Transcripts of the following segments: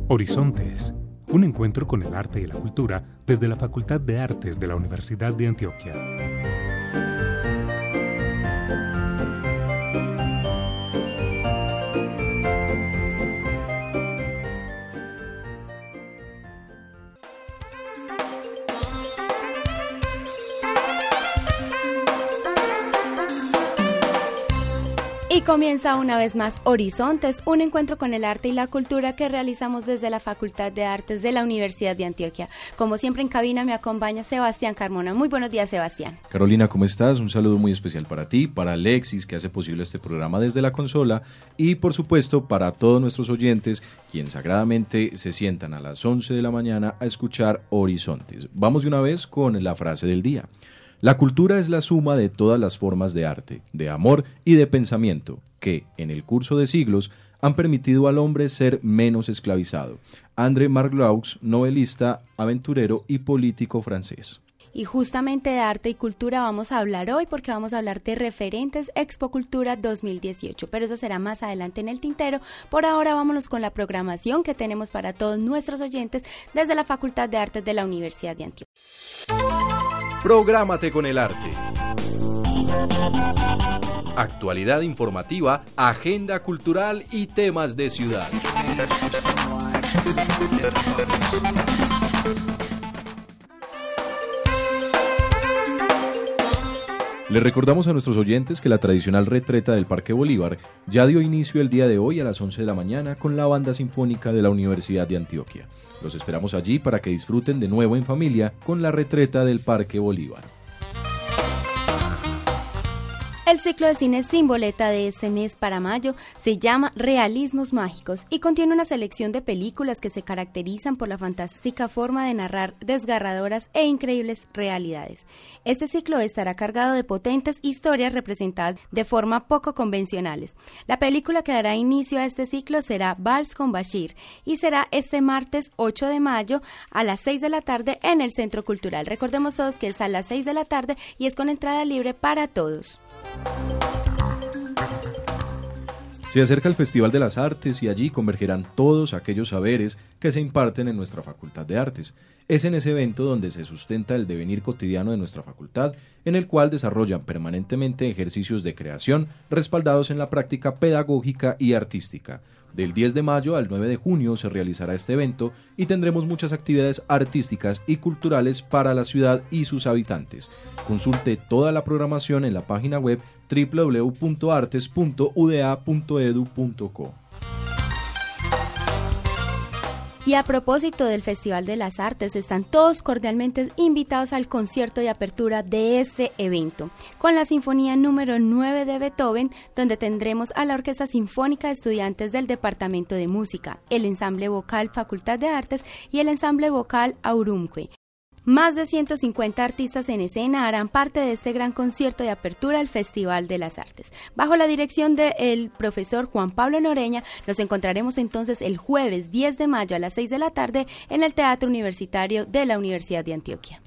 Horizontes, un encuentro con el arte y la cultura desde la Facultad de Artes de la Universidad de Antioquia. Y comienza una vez más Horizontes, un encuentro con el arte y la cultura que realizamos desde la Facultad de Artes de la Universidad de Antioquia. Como siempre en cabina me acompaña Sebastián Carmona. Muy buenos días, Sebastián. Carolina, ¿cómo estás? Un saludo muy especial para ti, para Alexis, que hace posible este programa desde la consola, y por supuesto para todos nuestros oyentes, quienes sagradamente se sientan a las 11 de la mañana a escuchar Horizontes. Vamos de una vez con la frase del día. La cultura es la suma de todas las formas de arte, de amor y de pensamiento que, en el curso de siglos, han permitido al hombre ser menos esclavizado. André Malraux, novelista, aventurero y político francés. Y justamente de arte y cultura vamos a hablar hoy porque vamos a hablar de referentes Expo Cultura 2018, pero eso será más adelante en el tintero. Por ahora vámonos con la programación que tenemos para todos nuestros oyentes desde la Facultad de Artes de la Universidad de Antioquia. Prográmate con el arte. Actualidad informativa, agenda cultural y temas de ciudad. Les recordamos a nuestros oyentes que la tradicional retreta del Parque Bolívar ya dio inicio el día de hoy a las 11 de la mañana con la Banda Sinfónica de la Universidad de Antioquia. Los esperamos allí para que disfruten de nuevo en familia con la retreta del Parque Bolívar. El ciclo de cine sin boleta de este mes para mayo se llama Realismos Mágicos y contiene una selección de películas que se caracterizan por la fantástica forma de narrar desgarradoras e increíbles realidades. Este ciclo estará cargado de potentes historias representadas de forma poco convencionales. La película que dará inicio a este ciclo será Vals con Bashir y será este martes 8 de mayo a las 6 de la tarde en el Centro Cultural. Recordemos todos que es a las 6 de la tarde y es con entrada libre para todos. Se acerca el Festival de las Artes y allí convergerán todos aquellos saberes que se imparten en nuestra Facultad de Artes. Es en ese evento donde se sustenta el devenir cotidiano de nuestra facultad, en el cual desarrollan permanentemente ejercicios de creación respaldados en la práctica pedagógica y artística. Del 10 de mayo al 9 de junio se realizará este evento y tendremos muchas actividades artísticas y culturales para la ciudad y sus habitantes. Consulte toda la programación en la página web www.artes.uda.edu.co. Y a propósito del Festival de las Artes, están todos cordialmente invitados al concierto de apertura de este evento, con la Sinfonía número 9 de Beethoven, donde tendremos a la Orquesta Sinfónica de Estudiantes del Departamento de Música, el Ensamble Vocal Facultad de Artes y el Ensamble Vocal Aurumque. Más de 150 artistas en escena harán parte de este gran concierto de apertura del Festival de las Artes. Bajo la dirección del profesor Juan Pablo Noreña, nos encontraremos entonces el jueves 10 de mayo a las 6 de la tarde en el Teatro Universitario de la Universidad de Antioquia.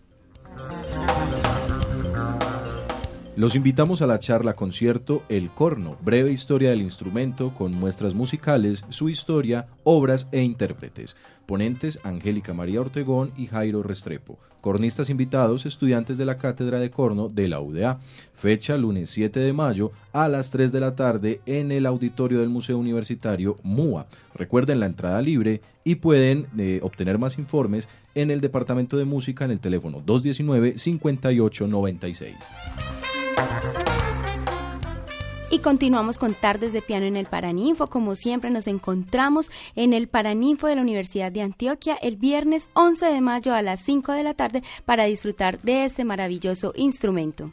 Los invitamos a la charla concierto El Corno, breve historia del instrumento con muestras musicales, su historia, obras e intérpretes. Ponentes Angélica María Ortegón y Jairo Restrepo. Cornistas invitados, estudiantes de la Cátedra de Corno de la UDA. Fecha lunes 7 de mayo a las 3 de la tarde en el auditorio del Museo Universitario MUA. Recuerden la entrada libre y pueden obtener más informes en el Departamento de Música en el teléfono 219-5896. Y continuamos con Tardes de Piano en el Paraninfo. Como siempre nos encontramos en el Paraninfo de la Universidad de Antioquia el viernes 11 de mayo a las 5 de la tarde para disfrutar de este maravilloso instrumento.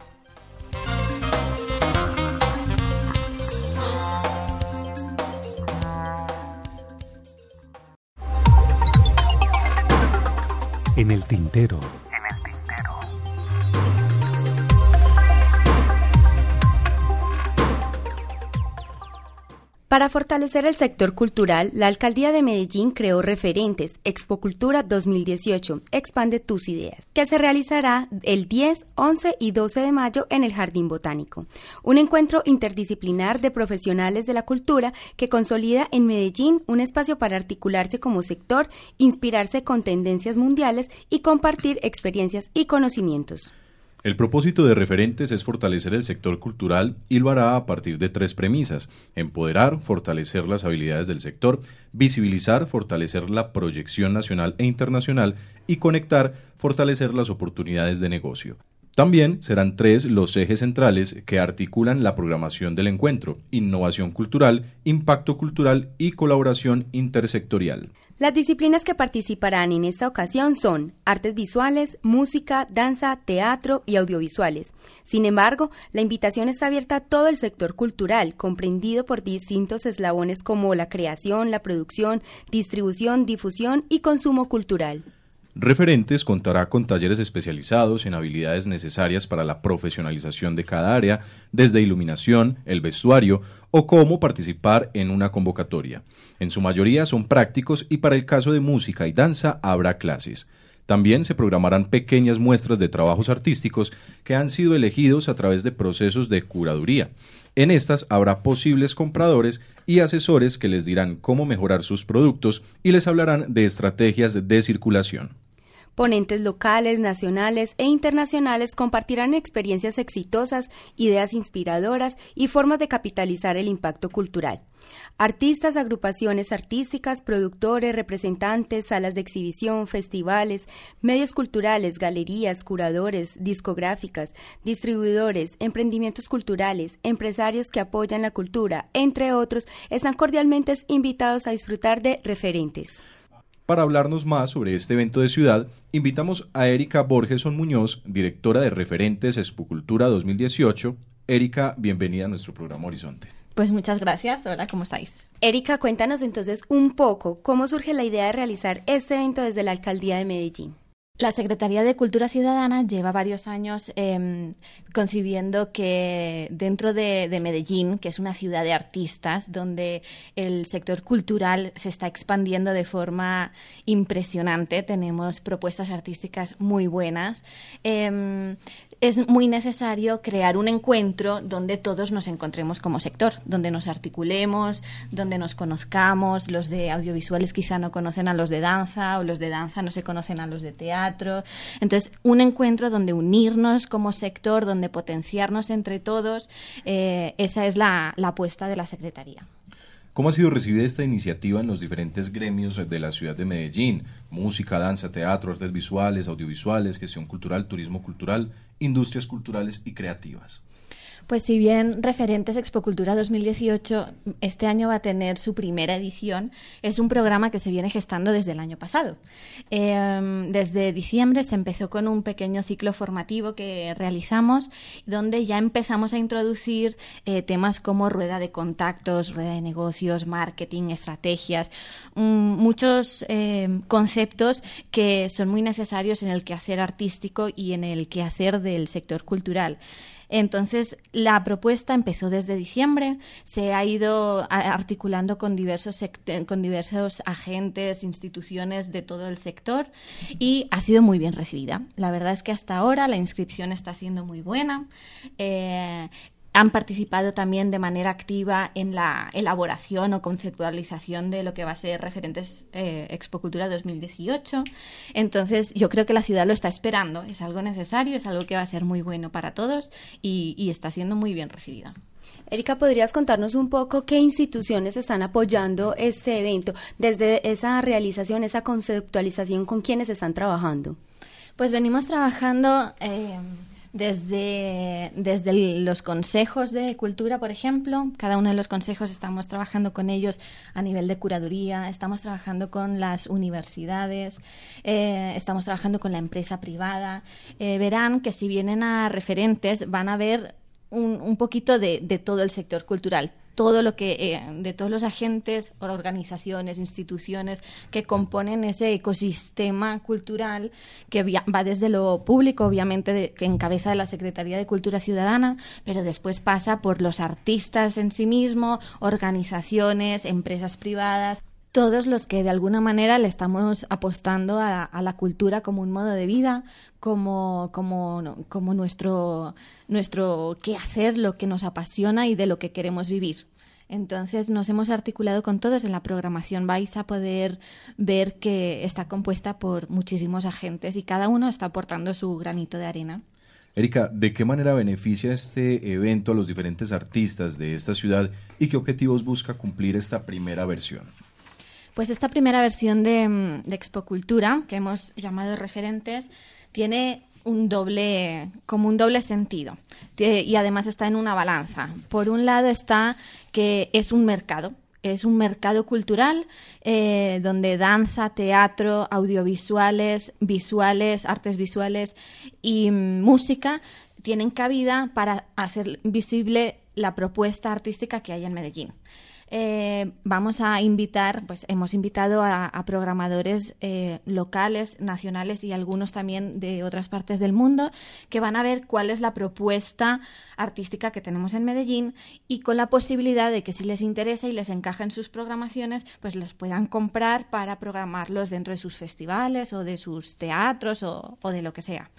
En el tintero. Para fortalecer el sector cultural, la Alcaldía de Medellín creó Referentes, Expocultura 2018, Expande tus ideas, que se realizará el 10, 11 y 12 de mayo en el Jardín Botánico. Un encuentro interdisciplinar de profesionales de la cultura que consolida en Medellín un espacio para articularse como sector, inspirarse con tendencias mundiales y compartir experiencias y conocimientos. El propósito de Referentes es fortalecer el sector cultural y lo hará a partir de 3 premisas: empoderar, fortalecer las habilidades del sector, visibilizar, fortalecer la proyección nacional e internacional y conectar, fortalecer las oportunidades de negocio. También serán 3 los ejes centrales que articulan la programación del encuentro: innovación cultural, impacto cultural y colaboración intersectorial. Las disciplinas que participarán en esta ocasión son artes visuales, música, danza, teatro y audiovisuales. Sin embargo, la invitación está abierta a todo el sector cultural, comprendido por distintos eslabones como la creación, la producción, distribución, difusión y consumo cultural. Referentes contará con talleres especializados en habilidades necesarias para la profesionalización de cada área, desde iluminación, el vestuario o cómo participar en una convocatoria. En su mayoría son prácticos y para el caso de música y danza habrá clases. También se programarán pequeñas muestras de trabajos artísticos que han sido elegidos a través de procesos de curaduría. En estas habrá posibles compradores y asesores que les dirán cómo mejorar sus productos y les hablarán de estrategias de circulación. Ponentes locales, nacionales e internacionales compartirán experiencias exitosas, ideas inspiradoras y formas de capitalizar el impacto cultural. Artistas, agrupaciones artísticas, productores, representantes, salas de exhibición, festivales, medios culturales, galerías, curadores, discográficas, distribuidores, emprendimientos culturales, empresarios que apoyan la cultura, entre otros, están cordialmente invitados a disfrutar de Referentes. Para hablarnos más sobre este evento de ciudad, invitamos a Erika Borgeson Muñoz, directora de Referentes Expocultura 2018. Erika, bienvenida a nuestro programa Horizonte. Pues muchas gracias. Hola, ¿cómo estáis? Erika, cuéntanos entonces un poco cómo surge la idea de realizar este evento desde la Alcaldía de Medellín. La Secretaría de Cultura Ciudadana lleva varios años concibiendo que dentro de Medellín, que es una ciudad de artistas, donde el sector cultural se está expandiendo de forma impresionante, tenemos propuestas artísticas muy buenas, es muy necesario crear un encuentro donde todos nos encontremos como sector, donde nos articulemos, donde nos conozcamos. Los de audiovisuales quizá no conocen a los de danza, o los de danza no se conocen a los de teatro. Entonces, un encuentro donde unirnos como sector, donde potenciarnos entre todos, esa es la apuesta de la Secretaría. ¿Cómo ha sido recibida esta iniciativa en los diferentes gremios de la ciudad de Medellín? Música, danza, teatro, artes visuales, audiovisuales, gestión cultural, turismo cultural, industrias culturales y creativas. Pues si bien Referentes Expocultura 2018 este año va a tener su primera edición, es un programa que se viene gestando desde el año pasado. Desde diciembre se empezó con un pequeño ciclo formativo que realizamos, donde ya empezamos a introducir temas como rueda de contactos, rueda de negocios, marketing, estrategias, muchos conceptos que son muy necesarios en el quehacer artístico y en el quehacer del sector cultural. Entonces, la propuesta empezó desde diciembre, se ha ido articulando con diversos agentes, instituciones de todo el sector y ha sido muy bien recibida. La verdad es que hasta ahora la inscripción está siendo muy buena. Han participado también de manera activa en la elaboración o conceptualización de lo que va a ser Referentes Expocultura 2018. Entonces, yo creo que la ciudad lo está esperando. Es algo necesario, es algo que va a ser muy bueno para todos y está siendo muy bien recibida. Erika, ¿podrías contarnos un poco qué instituciones están apoyando este evento? Desde esa realización, esa conceptualización, ¿con quiénes están trabajando? Pues venimos trabajando desde los consejos de cultura, por ejemplo. Cada uno de los consejos estamos trabajando con ellos a nivel de curaduría, estamos trabajando con las universidades, estamos trabajando con la empresa privada. Verán que si vienen a Referentes van a ver un poquito de todo el sector cultural. todo lo que de todos los agentes, organizaciones, instituciones que componen ese ecosistema cultural que va desde lo público, obviamente, que encabeza la Secretaría de Cultura Ciudadana, pero después pasa por los artistas en sí mismos, organizaciones, empresas privadas, todos los que de alguna manera le estamos apostando a la cultura como un modo de vida, como nuestro quehacer, lo que nos apasiona y de lo que queremos vivir. Entonces nos hemos articulado con todos. En la programación vais a poder ver que está compuesta por muchísimos agentes y cada uno está aportando su granito de arena. Erika, ¿de qué manera beneficia este evento a los diferentes artistas de esta ciudad y qué objetivos busca cumplir esta primera versión? Pues esta primera versión de Expocultura, que hemos llamado Referentes, tiene un doble sentido y además está en una balanza. Por un lado está que es un mercado cultural donde danza, teatro, audiovisuales, visuales, artes visuales y música tienen cabida para hacer visible la propuesta artística que hay en Medellín. Vamos a invitar, pues hemos invitado a programadores locales, nacionales y algunos también de otras partes del mundo que van a ver cuál es la propuesta artística que tenemos en Medellín y con la posibilidad de que si les interesa y les encaja en sus programaciones, pues los puedan comprar para programarlos dentro de sus festivales o de sus teatros o de lo que sea.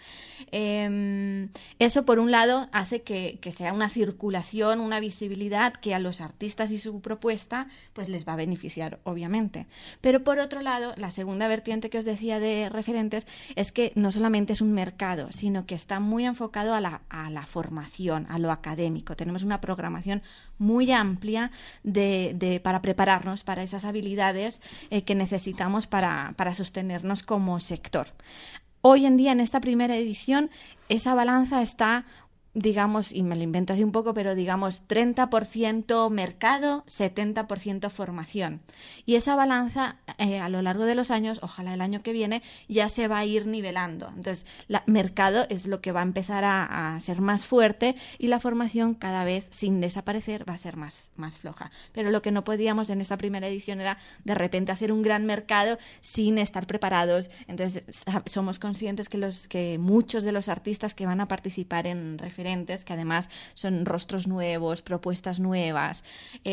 Eso, por un lado, hace que sea una circulación, una visibilidad que a los artistas y su propuesta pues les va a beneficiar, obviamente. Pero por otro lado, la segunda vertiente que os decía de Referentes es que no solamente es un mercado, sino que está muy enfocado a la formación, a lo académico. Tenemos una programación muy amplia para prepararnos para esas habilidades que necesitamos para sostenernos como sector. Hoy en día, en esta primera edición, esa balanza está, digamos, y me lo invento así un poco, pero digamos 30% mercado, 70% formación. Y esa balanza a lo largo de los años, ojalá el año que viene, ya se va a ir nivelando. Entonces, mercado es lo que va a empezar a ser más fuerte y la formación cada vez, sin desaparecer, va a ser más floja. Pero lo que no podíamos en esta primera edición era de repente hacer un gran mercado sin estar preparados. Entonces, somos conscientes que muchos de los artistas que van a participar en Referentes, que además son rostros nuevos, propuestas nuevas,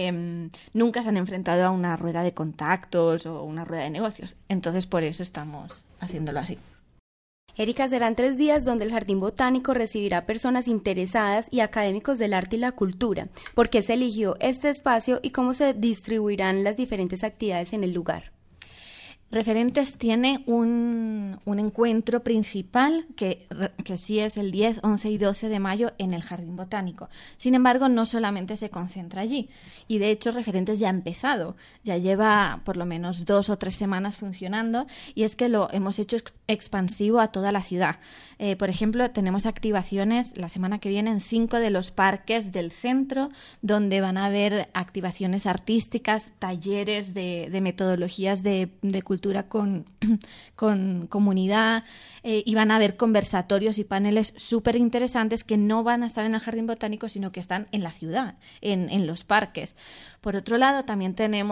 nunca se han enfrentado a una rueda de contactos o una rueda de negocios. Entonces, por eso estamos haciéndolo así. Erika, serán 3 días donde el Jardín Botánico recibirá personas interesadas y académicos del arte y la cultura. ¿Por qué se eligió este espacio y cómo se distribuirán las diferentes actividades en el lugar? Referentes tiene un encuentro principal que sí es el 10, 11 y 12 de mayo en el Jardín Botánico. Sin embargo, no solamente se concentra allí. Y de hecho, Referentes ya ha empezado. Ya lleva por lo menos 2 o 3 semanas funcionando y es que lo hemos hecho expansivo a toda la ciudad. Por ejemplo, tenemos activaciones la semana que viene en 5 de los parques del centro, donde van a haber activaciones artísticas, talleres de metodologías de cultura con comunidad, y van a haber conversatorios y paneles súper interesantes que no van a estar en el Jardín Botánico, sino que están en la ciudad, en los parques. Por otro lado, también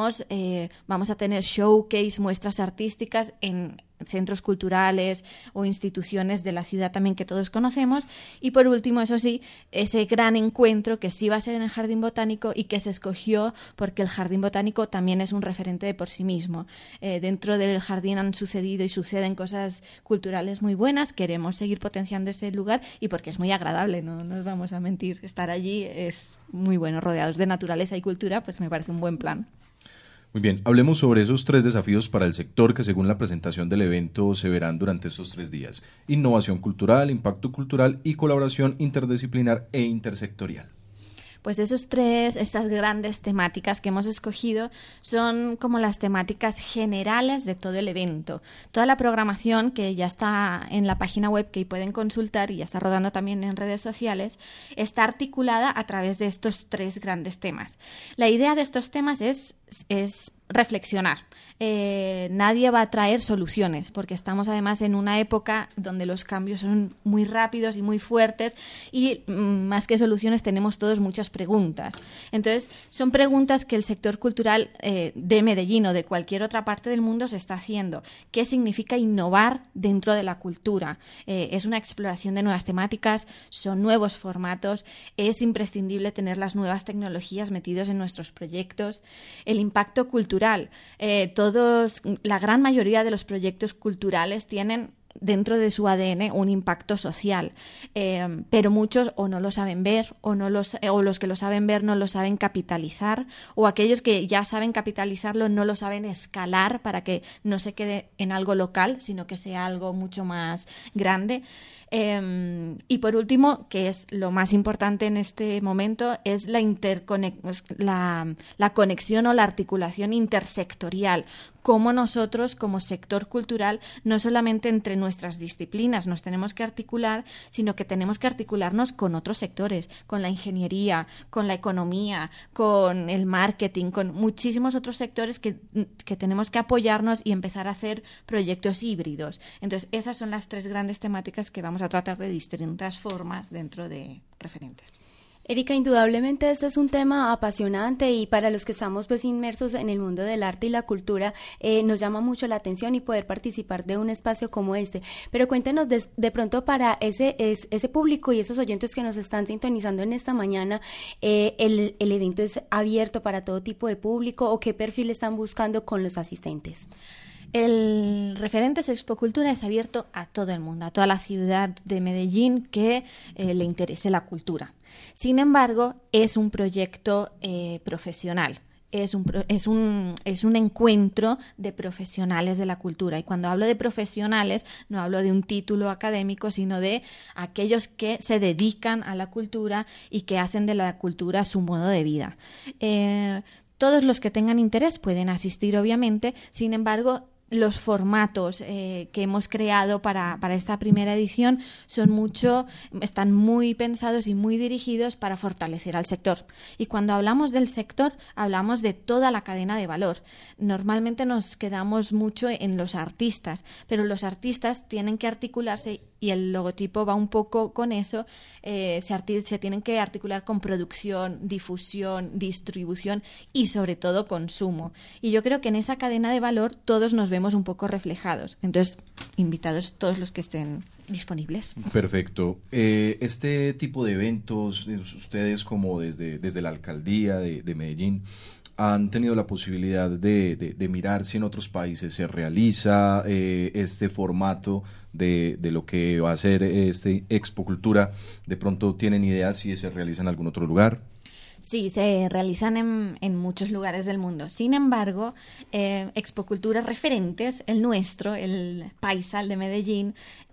vamos a tener showcase, muestras artísticas en centros culturales o instituciones de la ciudad también que todos conocemos. Y por último, eso sí, ese gran encuentro que sí va a ser en el Jardín Botánico y que se escogió porque el Jardín Botánico también es un referente de por sí mismo. Dentro del jardín han sucedido y suceden cosas culturales muy buenas. Queremos seguir potenciando ese lugar y porque es muy agradable, no nos vamos a mentir. Estar allí es muy bueno, rodeados de naturaleza y cultura, pues me parece un buen plan. Muy bien, hablemos sobre esos 3 desafíos para el sector que según la presentación del evento se verán durante estos 3 días. Innovación cultural, impacto cultural y colaboración interdisciplinar e intersectorial. Pues estas grandes temáticas que hemos escogido son como las temáticas generales de todo el evento. Toda la programación que ya está en la página web que pueden consultar y ya está rodando también en redes sociales, está articulada a través de estos 3 grandes temas. La idea de estos temas es reflexionar. Nadie va a traer soluciones, porque estamos además en una época donde los cambios son muy rápidos y muy fuertes y más que soluciones tenemos todos muchas preguntas. Entonces, son preguntas que el sector cultural de Medellín o de cualquier otra parte del mundo se está haciendo. ¿Qué significa innovar dentro de la cultura? Es una exploración de nuevas temáticas, son nuevos formatos, es imprescindible tener las nuevas tecnologías metidos en nuestros proyectos, el impacto cultural. La gran mayoría de los proyectos culturales tienen dentro de su ADN un impacto social, pero muchos o no lo saben ver o los que lo saben ver no lo saben capitalizar, o aquellos que ya saben capitalizarlo no lo saben escalar para que no se quede en algo local, sino que sea algo mucho más grande. Y por último, que es lo más importante en este momento, es la conexión o la articulación intersectorial. Cómo nosotros, como sector cultural, no solamente entre nuestras disciplinas nos tenemos que articular, sino que tenemos que articularnos con otros sectores, con la ingeniería, con la economía, con el marketing, con muchísimos otros sectores que tenemos que apoyarnos y empezar a hacer proyectos híbridos. Entonces, esas son las 3 grandes temáticas que vamos a tratar de distintas formas dentro de Referentes. Erika, indudablemente este es un tema apasionante y para los que estamos pues inmersos en el mundo del arte y la cultura nos llama mucho la atención y poder participar de un espacio como este. Pero cuéntenos de pronto para ese público y esos oyentes que nos están sintonizando en esta mañana, ¿el evento es abierto para todo tipo de público o qué perfil están buscando con los asistentes? El Referentes Expocultura es abierto a todo el mundo, a toda la ciudad de Medellín que le interese la cultura. Sin embargo, es un proyecto profesional. Es un encuentro de profesionales de la cultura. Y cuando hablo de profesionales, no hablo de un título académico, sino de aquellos que se dedican a la cultura y que hacen de la cultura su modo de vida. Todos los que tengan interés pueden asistir, obviamente. Sin embargo, los formatos que hemos creado para esta primera edición están muy pensados y muy dirigidos para fortalecer al sector. Y cuando hablamos del sector, hablamos de toda la cadena de valor. Normalmente nos quedamos mucho en los artistas, pero los artistas tienen que articularse y el logotipo va un poco con eso. Se tienen que articular con producción, difusión, distribución y sobre todo consumo. Y yo creo que en esa cadena de valor todos nos vemos un poco reflejados. Entonces, invitados todos los que estén disponibles. Perfecto. Este tipo de eventos, ustedes como desde la alcaldía de Medellín, ¿han tenido la posibilidad de mirar si en otros países se realiza este formato de lo que va a ser Expocultura? ¿De pronto tienen idea si se realiza en algún otro lugar? Sí, se realizan en muchos lugares del mundo. Sin embargo, Expocultura Referentes, el nuestro, el Paisal de Medellín,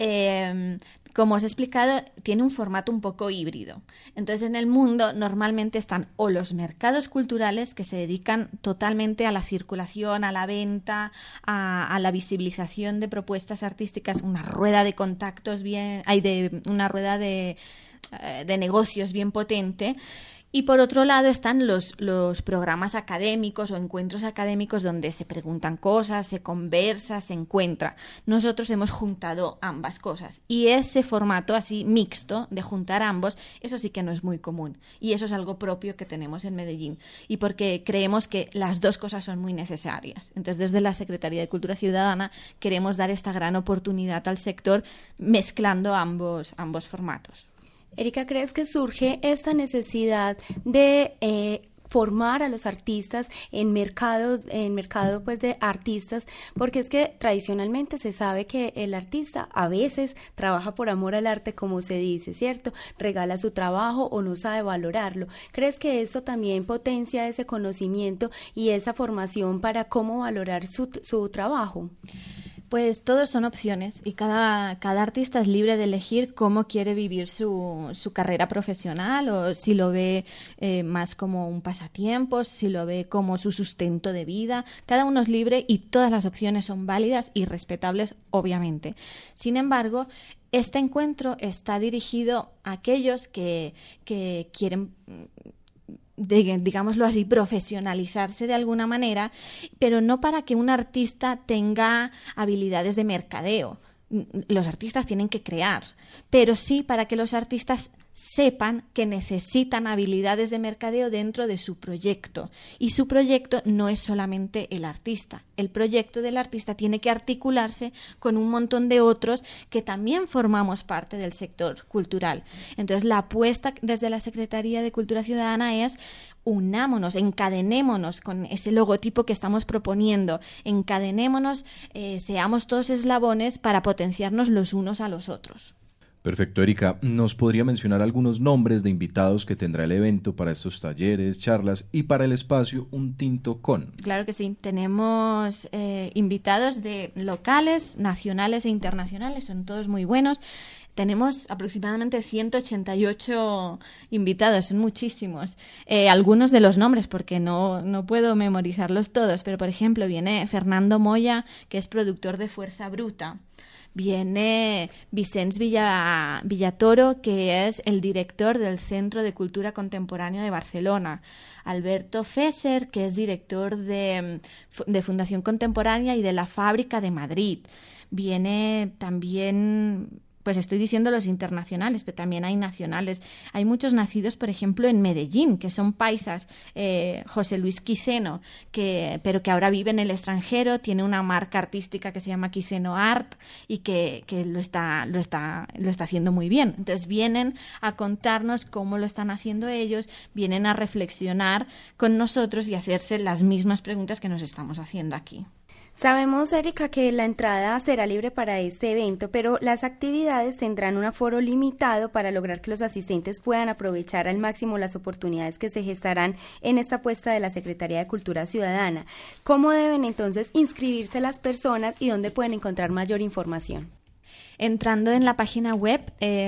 como os he explicado, tiene un formato un poco híbrido. Entonces, en el mundo normalmente están o los mercados culturales que se dedican totalmente a la circulación, a la venta, a la visibilización de propuestas artísticas, una rueda de contactos una rueda de negocios bien potente. Y por otro lado están los programas académicos o encuentros académicos donde se preguntan cosas, se conversa, se encuentra. Nosotros hemos juntado ambas cosas y ese formato así mixto de juntar ambos, eso sí que no es muy común y eso es algo propio que tenemos en Medellín y porque creemos que las dos cosas son muy necesarias. Entonces desde la Secretaría de Cultura Ciudadana queremos dar esta gran oportunidad al sector mezclando ambos formatos. Erika, ¿crees que surge esta necesidad de formar a los artistas en mercado pues de artistas? Porque es que tradicionalmente se sabe que el artista a veces trabaja por amor al arte, como se dice, ¿cierto? Regala su trabajo o no sabe valorarlo. ¿Crees que esto también potencia ese conocimiento y esa formación para cómo valorar su trabajo? Pues todos son opciones y cada artista es libre de elegir cómo quiere vivir su carrera profesional o si lo ve más como un pasatiempo, si lo ve como su sustento de vida. Cada uno es libre y todas las opciones son válidas y respetables, obviamente. Sin embargo, este encuentro está dirigido a aquellos que quieren digámoslo así, profesionalizarse de alguna manera, pero no para que un artista tenga habilidades de mercadeo. Los artistas tienen que crear, pero sí para que los artistas sepan que necesitan habilidades de mercadeo dentro de su proyecto. Y su proyecto no es solamente el artista. El proyecto del artista tiene que articularse con un montón de otros que también formamos parte del sector cultural. Entonces, la apuesta desde la Secretaría de Cultura Ciudadana es: unámonos, encadenémonos con ese logotipo que estamos proponiendo, encadenémonos, seamos todos eslabones para potenciarnos los unos a los otros. Perfecto, Erika. ¿Nos podría mencionar algunos nombres de invitados que tendrá el evento para estos talleres, charlas y para el espacio Un Tinto Con? Claro que sí. Tenemos invitados de locales, nacionales e internacionales. Son todos muy buenos. Tenemos aproximadamente 188 invitados, son muchísimos. Algunos de los nombres, porque no puedo memorizarlos todos, pero por ejemplo viene Fernando Moya, que es productor de Fuerza Bruta. Viene Vicens Villatoro, que es el director del Centro de Cultura Contemporánea de Barcelona. Alberto Fesser, que es director de Fundación Contemporánea y de la Fábrica de Madrid. Viene también... Pues estoy diciendo los internacionales, pero también hay nacionales. Hay muchos nacidos, por ejemplo, en Medellín, que son paisas. José Luis Quiceno, pero que ahora vive en el extranjero, tiene una marca artística que se llama Quiceno Art y que lo está haciendo muy bien. Entonces vienen a contarnos cómo lo están haciendo ellos, vienen a reflexionar con nosotros y hacerse las mismas preguntas que nos estamos haciendo aquí. Sabemos, Erika, que la entrada será libre para este evento, pero las actividades tendrán un aforo limitado para lograr que los asistentes puedan aprovechar al máximo las oportunidades que se gestarán en esta apuesta de la Secretaría de Cultura Ciudadana. ¿Cómo deben entonces inscribirse las personas y dónde pueden encontrar mayor información? Entrando en la página web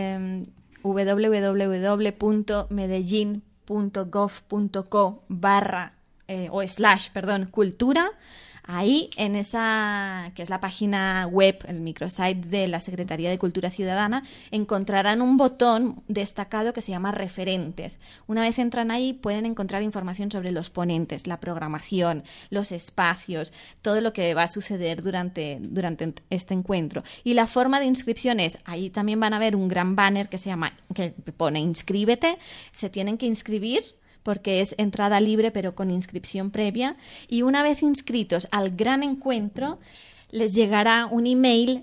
www.medellin.gov.co/cultura. Ahí, en esa, que es la página web, el microsite de la Secretaría de Cultura Ciudadana, encontrarán un botón destacado que se llama Referentes. Una vez entran ahí, pueden encontrar información sobre los ponentes, la programación, los espacios, todo lo que va a suceder durante este encuentro. Y la forma de inscripción es, ahí también van a ver un gran banner que pone Inscríbete, se tienen que inscribir, porque es entrada libre pero con inscripción previa, y una vez inscritos al gran encuentro les llegará un email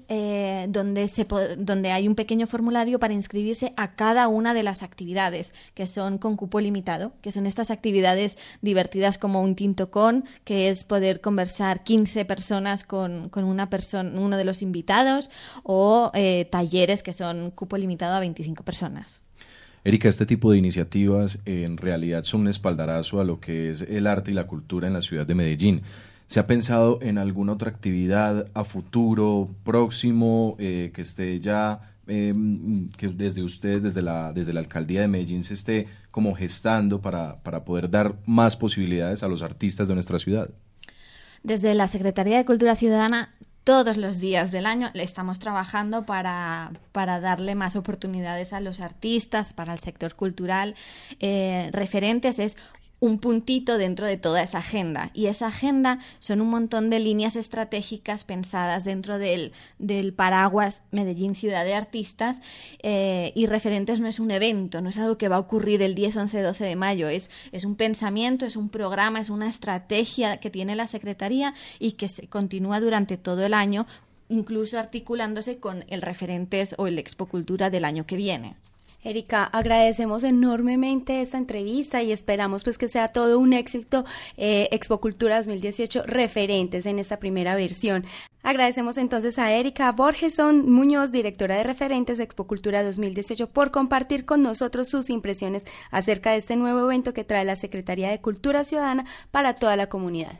donde hay un pequeño formulario para inscribirse a cada una de las actividades, que son con cupo limitado, que son estas actividades divertidas como Un Tinto Con, que es poder conversar 15 personas con uno de los invitados, o talleres que son cupo limitado a 25 personas. Erika, este tipo de iniciativas en realidad son un espaldarazo a lo que es el arte y la cultura en la ciudad de Medellín. ¿Se ha pensado en alguna otra actividad a futuro, próximo, que esté ya, que desde ustedes, desde la Alcaldía de Medellín se esté como gestando para poder dar más posibilidades a los artistas de nuestra ciudad? Desde la Secretaría de Cultura Ciudadana, todos los días del año le estamos trabajando para darle más oportunidades a los artistas, para el sector cultural. Referentes es un puntito dentro de toda esa agenda, y esa agenda son un montón de líneas estratégicas pensadas dentro del paraguas Medellín Ciudad de Artistas, y Referentes no es un evento, no es algo que va a ocurrir el 10, 11, 12 de mayo, es un pensamiento, es un programa, es una estrategia que tiene la Secretaría y que se continúa durante todo el año, incluso articulándose con el Referentes o el Expo Cultura del año que viene. Erika, agradecemos enormemente esta entrevista y esperamos pues que sea todo un éxito Expo Cultura 2018 Referentes en esta primera versión. Agradecemos entonces a Erika Borgeson Muñoz, directora de Referentes Expo Cultura 2018, por compartir con nosotros sus impresiones acerca de este nuevo evento que trae la Secretaría de Cultura Ciudadana para toda la comunidad.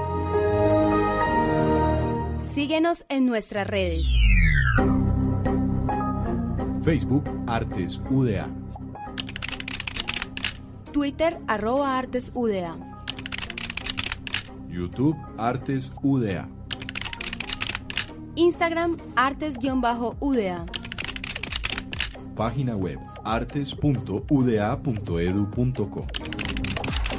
Síguenos en nuestras redes. Facebook, Artes UDA. Twitter, @ArtesUDA. YouTube, Artes UDA. Instagram, Artes_UDA. Página web, artes.uda.edu.co.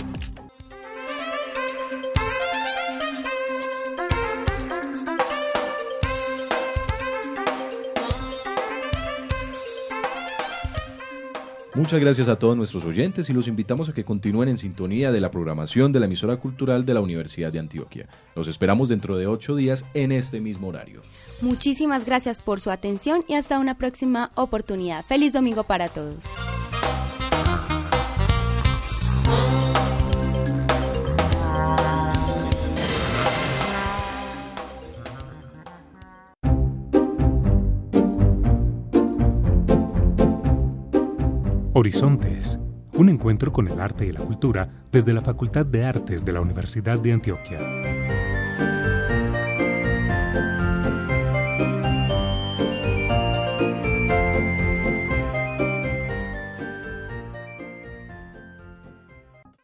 Muchas gracias a todos nuestros oyentes y los invitamos a que continúen en sintonía de la programación de la emisora cultural de la Universidad de Antioquia. Los esperamos dentro de 8 días en este mismo horario. Muchísimas gracias por su atención y hasta una próxima oportunidad. Feliz domingo para todos. Horizontes, un encuentro con el arte y la cultura desde la Facultad de Artes de la Universidad de Antioquia.